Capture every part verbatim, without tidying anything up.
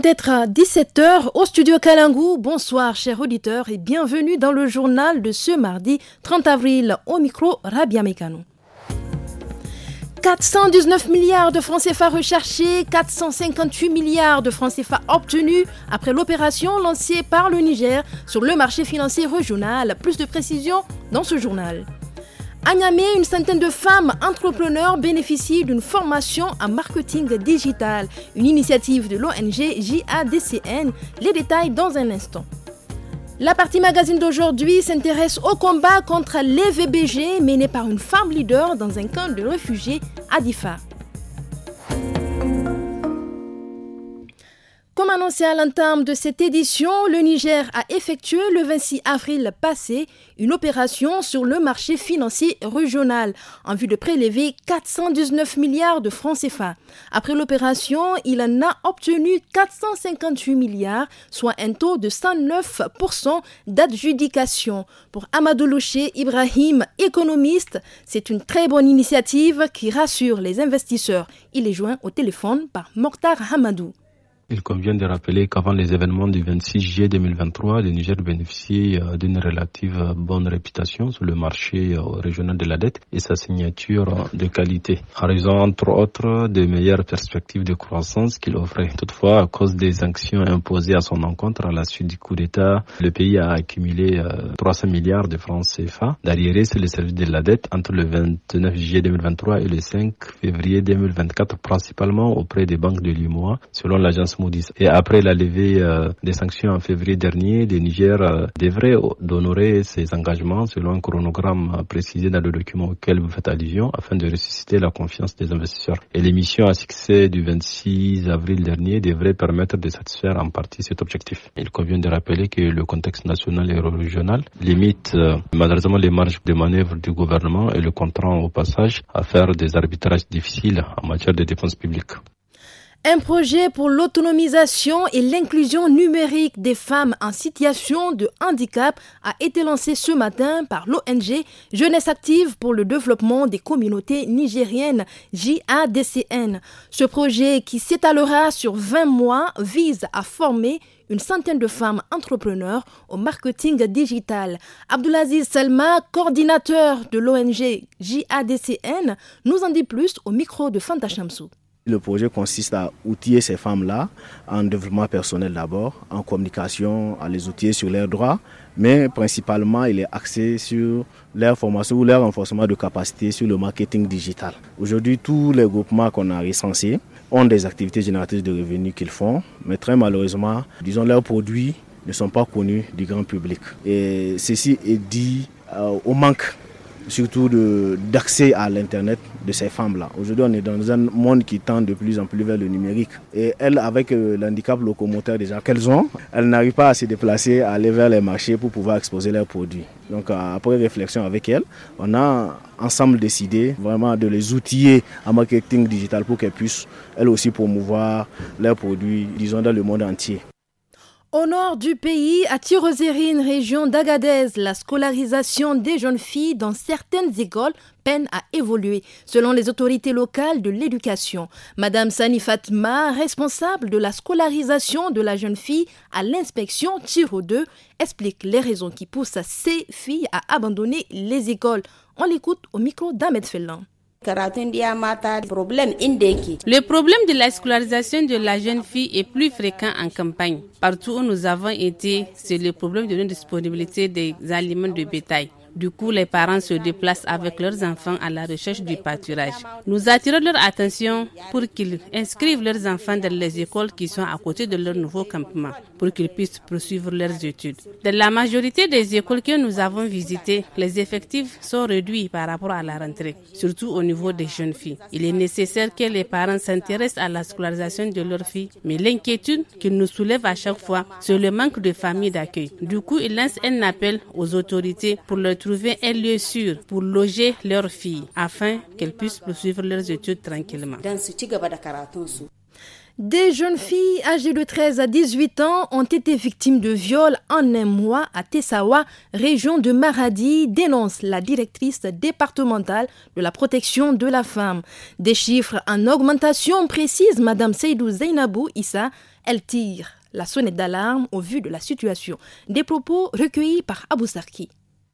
d'être à dix-sept heures au studio Kalangu. Bonsoir chers auditeurs et bienvenue dans le journal de ce mardi trente avril. Au micro, Rabia Mekano. quatre cent dix-neuf milliards de francs C F A recherchés, quatre cent cinquante-huit milliards de francs C F A obtenus après l'opération lancée par le Niger sur le marché financier régional. Plus de précisions dans ce journal. À Niamey, une centaine de femmes entrepreneurs bénéficient d'une formation en marketing digital, une initiative de l'O N G J A D C N. Les détails dans un instant. La partie magazine d'aujourd'hui s'intéresse au combat contre les V B G mené par une femme leader dans un camp de réfugiés à Difa. Comme annoncé à l'entame de cette édition, le Niger a effectué le vingt-six avril passé une opération sur le marché financier régional en vue de prélever quatre cent dix-neuf milliards de francs C F A. Après l'opération, il en a obtenu quatre cent cinquante-huit milliards, soit un taux de cent neuf pour cent d'adjudication. Pour Amadou Louché Ibrahim, économiste, c'est une très bonne initiative qui rassure les investisseurs. Il est joint au téléphone par Mokhtar Hamadou. Il convient de rappeler qu'avant les événements du vingt-six juillet deux mille vingt-trois, le Niger bénéficiait d'une relative bonne réputation sur le marché régional de la dette et sa signature de qualité, en raison entre autres des meilleures perspectives de croissance qu'il offrait. Toutefois, à cause des sanctions imposées à son encontre à la suite du coup d'État, le pays a accumulé trois cents milliards de francs C F A d'arriérés sur le service de la dette entre le vingt-neuf juillet deux mille vingt-trois et le cinq février deux mille vingt-quatre, principalement auprès des banques de l'U M O A, selon l'agence Moody's. Et après la levée euh, des sanctions en février dernier, le Niger euh, devrait honorer ses engagements selon un chronogramme précisé dans le document auquel vous faites allusion afin de ressusciter la confiance des investisseurs. Et l'émission à succès du vingt-six avril dernier devrait permettre de satisfaire en partie cet objectif. Il convient de rappeler que le contexte national et régional limite euh, malheureusement les marges de manœuvre du gouvernement et le contraint au passage à faire des arbitrages difficiles en matière de dépenses publiques. Un projet pour l'autonomisation et l'inclusion numérique des femmes en situation de handicap a été lancé ce matin par l'O N G Jeunesse Active pour le développement des communautés nigériennes J A D C N. Ce projet, qui s'étalera sur vingt mois, vise à former une centaine de femmes entrepreneurs au marketing digital. Abdulaziz Salma, coordinateur de l'O N G J A D C N, nous en dit plus au micro de Fanta Chamsou. Le projet consiste à outiller ces femmes-là en développement personnel d'abord, en communication, à les outiller sur leurs droits, mais principalement il est axé sur leur formation ou leur renforcement de capacité sur le marketing digital. Aujourd'hui, tous les groupements qu'on a recensés ont des activités génératrices de revenus qu'ils font, mais très malheureusement, disons, leurs produits ne sont pas connus du grand public. Et ceci est dû euh, au manque surtout de, d'accès à l'internet de ces femmes-là. Aujourd'hui, on est dans un monde qui tend de plus en plus vers le numérique. Et elles, avec euh, l'handicap locomoteur déjà qu'elles ont, elles n'arrivent pas à se déplacer, à aller vers les marchés pour pouvoir exposer leurs produits. Donc euh, après réflexion avec elles, on a ensemble décidé vraiment de les outiller en marketing digital pour qu'elles puissent elles aussi promouvoir leurs produits, disons, dans le monde entier. Au nord du pays, à Tirozérine, région d'Agadez, la scolarisation des jeunes filles dans certaines écoles peine à évoluer, selon les autorités locales de l'éducation. Madame Sani Fatma, responsable de la scolarisation de la jeune fille à l'inspection Tiro deux, explique les raisons qui poussent ces filles à abandonner les écoles. On l'écoute au micro d'Ahmed Fellan. Le problème de la scolarisation de la jeune fille est plus fréquent en campagne. Partout où nous avons été, c'est le problème de l'indisponibilité des aliments de bétail. Du coup, les parents se déplacent avec leurs enfants à la recherche du pâturage. Nous attirons leur attention pour qu'ils inscrivent leurs enfants dans les écoles qui sont à côté de leur nouveau campement, pour qu'ils puissent poursuivre leurs études. Dans la majorité des écoles que nous avons visitées, les effectifs sont réduits par rapport à la rentrée, surtout au niveau des jeunes filles. Il est nécessaire que les parents s'intéressent à la scolarisation de leurs filles, mais l'inquiétude qu'ils nous soulèvent à chaque fois, c'est le manque de familles d'accueil. Du coup, ils lancent un appel aux autorités pour leur trouver un lieu sûr pour loger leurs filles afin qu'elles puissent poursuivre leurs études tranquillement. Des jeunes filles âgées de treize à dix-huit ans ont été victimes de viols en un mois à Tessawa, région de Maradi, dénonce la directrice départementale de la protection de la femme. Des chiffres en augmentation, précise Madame Seydou Zainabou Issa. Elle tire la sonnette d'alarme au vu de la situation. Des propos recueillis par Abou Sarki.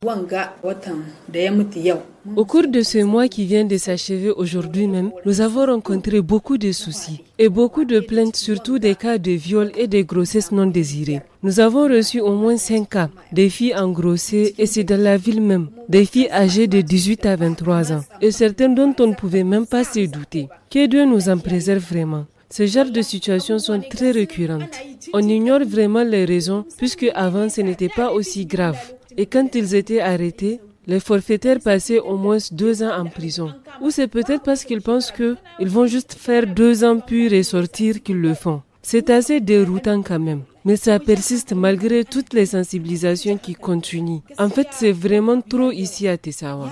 Au cours de ce mois qui vient de s'achever aujourd'hui même, nous avons rencontré beaucoup de soucis et beaucoup de plaintes, surtout des cas de viol et de grossesses non désirées. Nous avons reçu au moins cinq cas, des filles engrossées et c'est dans la ville même, des filles âgées de dix-huit à vingt-trois ans et certaines dont on ne pouvait même pas se douter. Que Dieu nous en préserve vraiment. Ce genre de situations sont très récurrentes. On ignore vraiment les raisons puisque avant ce n'était pas aussi grave. Et quand ils étaient arrêtés, les forfaitaires passaient au moins deux ans en prison. Ou c'est peut-être parce qu'ils pensent qu'ils vont juste faire deux ans puis ressortir qu'ils le font. C'est assez déroutant quand même. Mais ça persiste malgré toutes les sensibilisations qui continuent. En fait, c'est vraiment trop ici à Tessawa.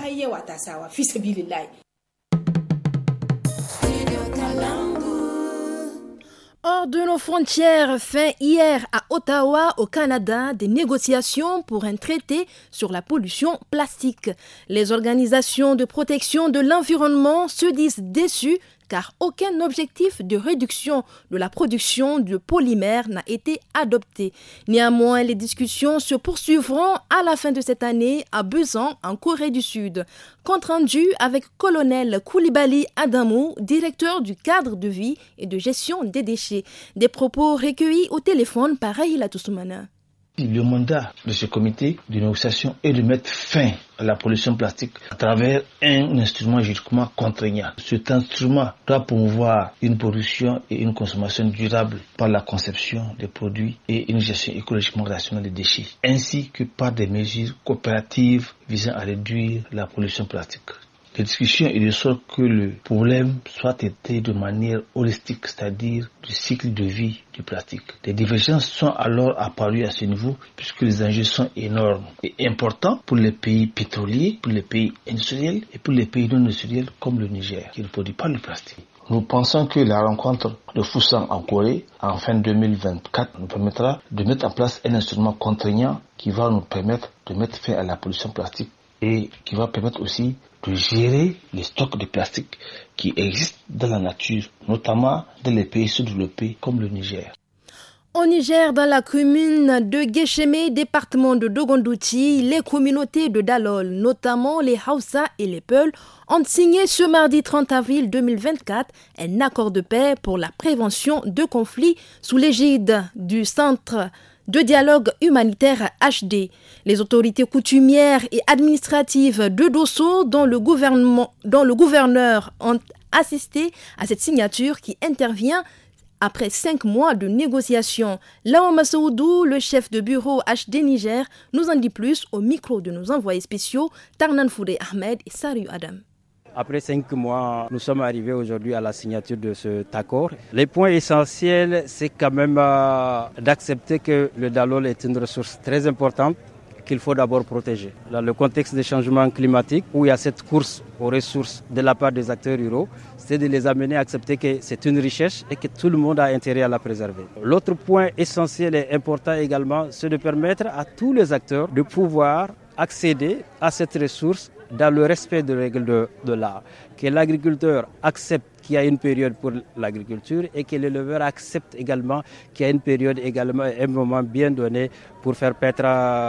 Hors de nos frontières, fin hier à Ottawa, au Canada, des négociations pour un traité sur la pollution plastique. Les organisations de protection de l'environnement se disent déçues car aucun objectif de réduction de la production de polymères n'a été adopté. Néanmoins, les discussions se poursuivront à la fin de cette année à Busan, en Corée du Sud. Compte rendu avec Colonel Koulibaly Adamou, directeur du cadre de vie et de gestion des déchets. Des propos recueillis au téléphone par Rahila Toussoumana. Le mandat de ce comité de négociation est de mettre fin à la pollution plastique à travers un instrument juridiquement contraignant. Cet instrument doit promouvoir une production et une consommation durable par la conception des produits et une gestion écologiquement rationnelle des déchets, ainsi que par des mesures coopératives visant à réduire la pollution plastique. Les discussions il ressort que le problème soit traité de manière holistique, c'est-à-dire du cycle de vie du plastique. Les divergences sont alors apparues à ce niveau puisque les enjeux sont énormes et importants pour les pays pétroliers, pour les pays industriels et pour les pays non industriels comme le Niger qui ne produit pas le plastique. Nous pensons que la rencontre de Busan en Corée en fin deux mille vingt-quatre nous permettra de mettre en place un instrument contraignant qui va nous permettre de mettre fin à la pollution plastique et qui va permettre aussi de gérer les stocks de plastique qui existent dans la nature, notamment dans les pays sous-développés comme le Niger. Au Niger, dans la commune de Guéchémé, département de Dogondouti, les communautés de Dalol, notamment les Hausa et les Peuls, ont signé ce mardi trente avril deux mille vingt-quatre un accord de paix pour la prévention de conflits sous l'égide du Centre de dialogue humanitaire H D. Les autorités coutumières et administratives de Dosso, dont le gouvernement, dont le gouverneur, ont assisté à cette signature qui intervient après cinq mois de négociations. Lawa Massoudou, le chef de bureau H D Niger, nous en dit plus au micro de nos envoyés spéciaux Tarnan Foudé Ahmed et Sariou Adam. Après cinq mois, nous sommes arrivés aujourd'hui à la signature de cet accord. Les points essentiels, c'est quand même euh, d'accepter que le Dalol est une ressource très importante qu'il faut d'abord protéger. Dans le contexte des changements climatiques, où il y a cette course aux ressources de la part des acteurs ruraux, c'est de les amener à accepter que c'est une richesse et que tout le monde a intérêt à la préserver. L'autre point essentiel et important également, c'est de permettre à tous les acteurs de pouvoir accéder à cette ressource dans le respect des règles de, de l'art. Que l'agriculteur accepte qu'il y a une période pour l'agriculture et que l'éleveur accepte également qu'il y a une période également, un moment bien donné pour faire paître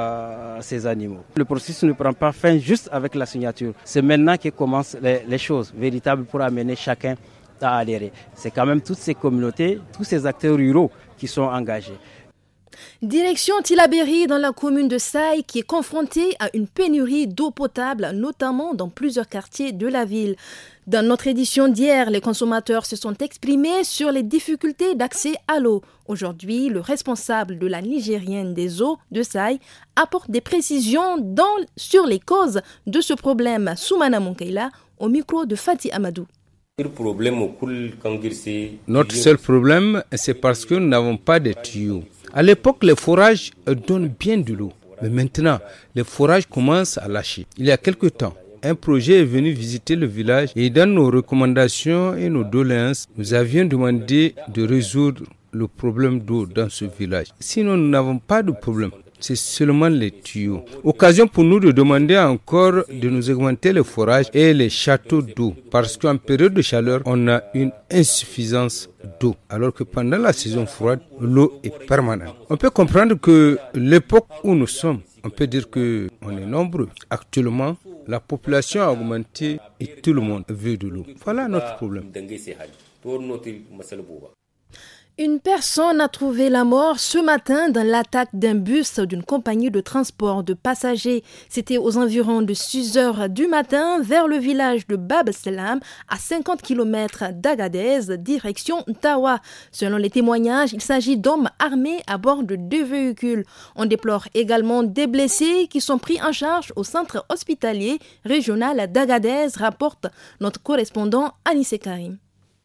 à ces animaux. Le processus ne prend pas fin juste avec la signature. C'est maintenant que commencent les, les choses véritables pour amener chacun à adhérer. C'est quand même toutes ces communautés, tous ces acteurs ruraux qui sont engagés. Direction Tilaberi dans la commune de Saï qui est confrontée à une pénurie d'eau potable, notamment dans plusieurs quartiers de la ville. Dans notre édition d'hier, les consommateurs se sont exprimés sur les difficultés d'accès à l'eau. Aujourd'hui, le responsable de la Nigérienne des eaux de Saï apporte des précisions dans, sur les causes de ce problème. Soumana Monkeila au micro de Fatih Amadou. Notre seul problème, c'est parce que nous n'avons pas de tuyaux. À l'époque, les forages donnent bien de l'eau. Mais maintenant, les forages commencent à lâcher. Il y a quelque temps, un projet est venu visiter le village et dans nos recommandations et nos doléances, nous avions demandé de résoudre le problème d'eau dans ce village. Sinon, nous n'avons pas de problème. C'est seulement les tuyaux. Occasion pour nous de demander encore de nous augmenter les forages et les châteaux d'eau. Parce qu'en période de chaleur, on a une insuffisance d'eau. Alors que pendant la saison froide, l'eau est permanente. On peut comprendre que l'époque où nous sommes, on peut dire qu'on est nombreux. Actuellement, la population a augmenté et tout le monde veut de l'eau. Voilà notre problème. Une personne a trouvé la mort ce matin dans l'attaque d'un bus d'une compagnie de transport de passagers. C'était aux environs de six heures du matin vers le village de Bab Salam, à cinquante kilomètres d'Agadez, direction Tawa. Selon les témoignages, il s'agit d'hommes armés à bord de deux véhicules. On déplore également des blessés qui sont pris en charge au centre hospitalier régional d'Agadez, rapporte notre correspondant Anissé Karim.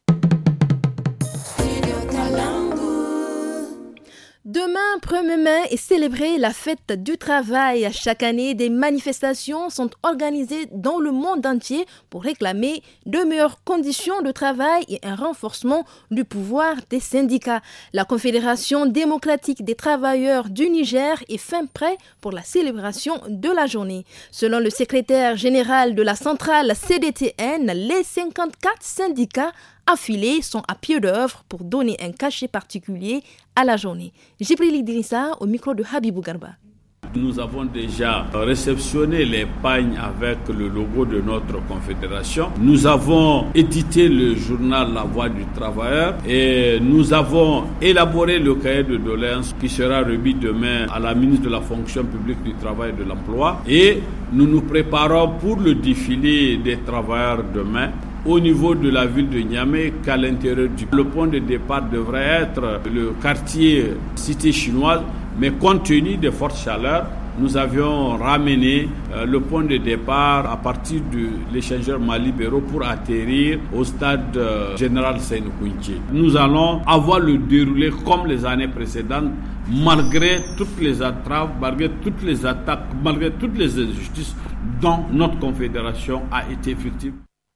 Demain, premier mai, est célébrée la fête du travail. Chaque année, des manifestations sont organisées dans le monde entier pour réclamer de meilleures conditions de travail et un renforcement du pouvoir des syndicats. La Confédération démocratique des travailleurs du Niger est fin prêt pour la célébration de la journée. Selon le secrétaire général de la centrale C D T N, les cinquante-quatre syndicats affiliés sont à pied d'œuvre pour donner un cachet particulier à la journée. Jibril Idrissa au micro de Habibou Garba. Nous avons déjà réceptionné les pagnes avec le logo de notre confédération. Nous avons édité le journal La Voix du Travailleur et nous avons élaboré le cahier de doléances qui sera remis demain à la ministre de la Fonction publique du Travail et de l'Emploi. Et nous nous préparons pour le défilé des travailleurs demain au niveau de la ville de Niamey qu'à l'intérieur du... Le point de départ devrait être le quartier Cité Chinoise, mais compte tenu des fortes chaleurs, nous avions ramené euh, le point de départ à partir de l'échangeur Mali-Béro pour atterrir au stade euh, général Seynou-Kountché. Nous allons avoir le déroulé comme les années précédentes, malgré toutes les entraves, malgré toutes les attaques, malgré toutes les injustices dont notre confédération a été victime.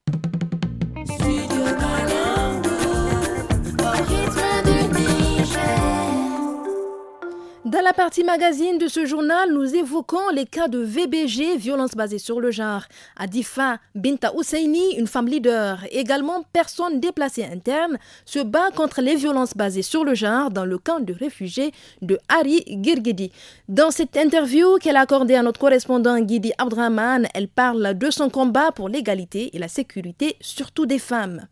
Dans la partie magazine de ce journal, nous évoquons les cas de V B G, violence basée sur le genre. Adifa Binta Ousseini, une femme leader, également personne déplacée interne, se bat contre les violences basées sur le genre dans le camp de réfugiés de Hari Girgidi. Dans cette interview qu'elle a accordée à notre correspondant Guidi Abdraman, elle parle de son combat pour l'égalité et la sécurité, surtout des femmes.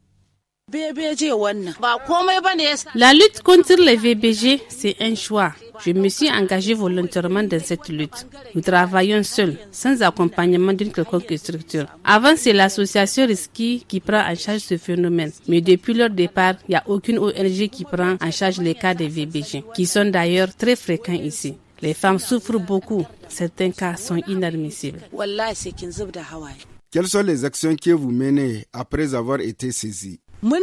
La lutte contre les V B G, c'est un choix. Je me suis engagée volontairement dans cette lutte. Nous travaillons seuls, sans accompagnement d'une quelconque structure. Avant, c'est l'association Risky qui prend en charge ce phénomène. Mais depuis leur départ, il n'y a aucune O N G qui prend en charge les cas des V B G, qui sont d'ailleurs très fréquents ici. Les femmes souffrent beaucoup. Certains cas sont inadmissibles. Quelles sont les actions que vous menez après avoir été saisies?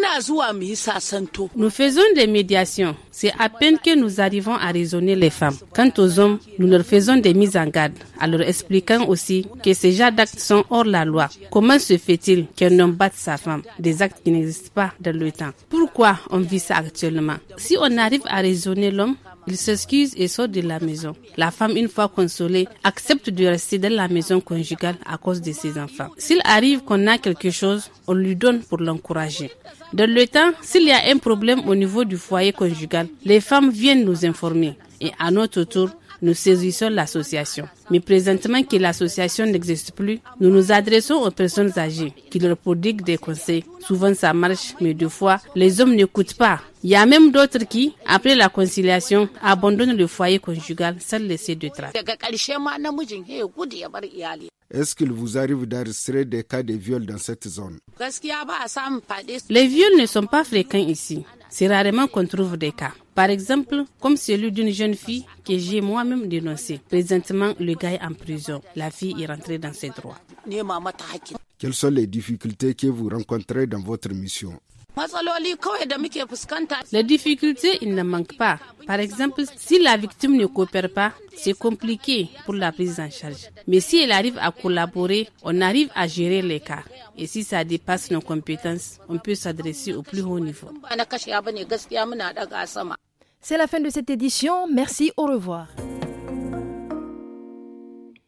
Nous faisons des médiations. C'est à peine que nous arrivons à raisonner les femmes. Quant aux hommes, nous leur faisons des mises en garde, en leur expliquant aussi que ces genres d'actes sont hors la loi. Comment se fait-il qu'un homme batte sa femme? Des actes qui n'existent pas dans le temps. Pourquoi on vit ça actuellement? Si on arrive à raisonner l'homme, il s'excuse et sort de la maison. La femme, une fois consolée, accepte de rester dans la maison conjugale à cause de ses enfants. S'il arrive qu'on a quelque chose, on lui donne pour l'encourager. Dans le temps, s'il y a un problème au niveau du foyer conjugal, les femmes viennent nous informer et à notre tour, nous saisissons l'association. Mais présentement que l'association n'existe plus, nous nous adressons aux personnes âgées qui leur prodiguent des conseils. Souvent ça marche, mais deux fois, les hommes n'écoutent pas. Il y a même d'autres qui, après la conciliation, abandonnent le foyer conjugal sans laisser de traces. Est-ce qu'il vous arrive d'enregistrer des cas de viol dans cette zone? Les viols ne sont pas fréquents ici. C'est rarement qu'on trouve des cas. Par exemple, comme celui d'une jeune fille que j'ai moi-même dénoncée. Présentement, le gars est en prison. La fille est rentrée dans ses droits. Quelles sont les difficultés que vous rencontrez dans votre mission? Les difficultés, il ne manque pas. Par exemple, si la victime ne coopère pas, c'est compliqué pour la prise en charge. Mais si elle arrive à collaborer, on arrive à gérer les cas. Et si ça dépasse nos compétences, on peut s'adresser au plus haut niveau. C'est la fin de cette édition. Merci, au revoir.